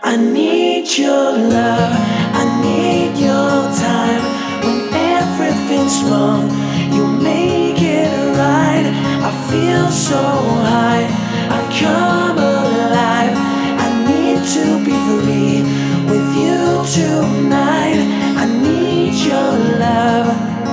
I need your love, I need your time. When everything's wrong, you make it right. I feel so high, I come alive. I need to be free with you tonight. I need your love.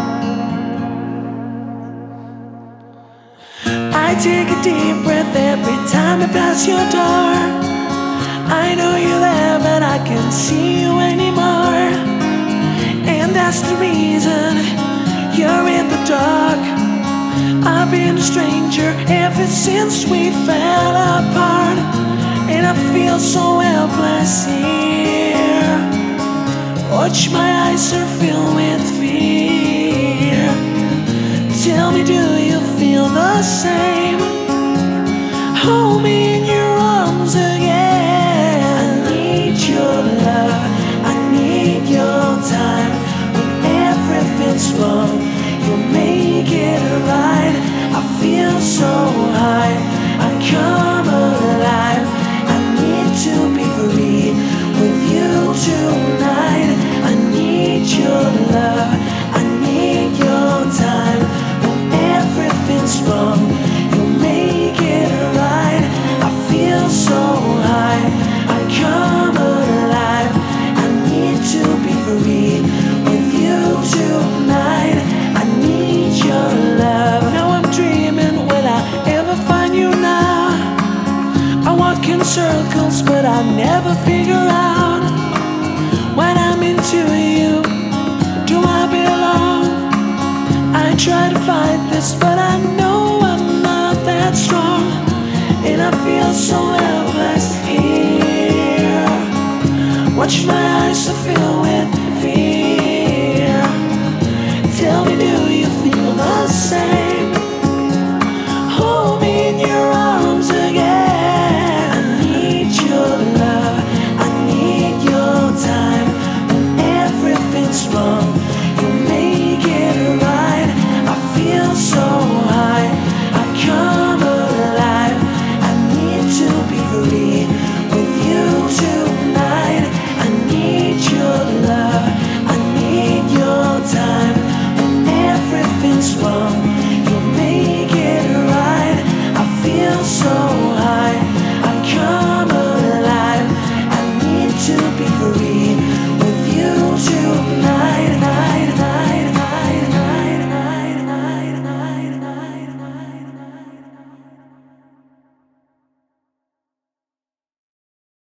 I take a deep breath every time I pass your door. I know you're there, but I can't see you anymore. And that's the reason you're in the dark. I've been a stranger ever since we fell apart, and I feel so helpless here. Watch, my eyes are filled with fear. Tell me, do you feel the same? Hold me in your arms again. I need your love, I need your time. When everything's wrong, you make it right. I feel so high, I come alive. I need to be free with you tonight. I need your love, I need your time. When everything's wrong, you make it right. I feel so high, I come alive. I need to be free with you tonight. I need your love. Now I'm dreaming, will I ever find you now? I walk in circles, but I never figure out when I'm into you, do I belong? I try to fight this, but I know I'm not that strong, and I feel so helpless here. Watch, my eyes are filled with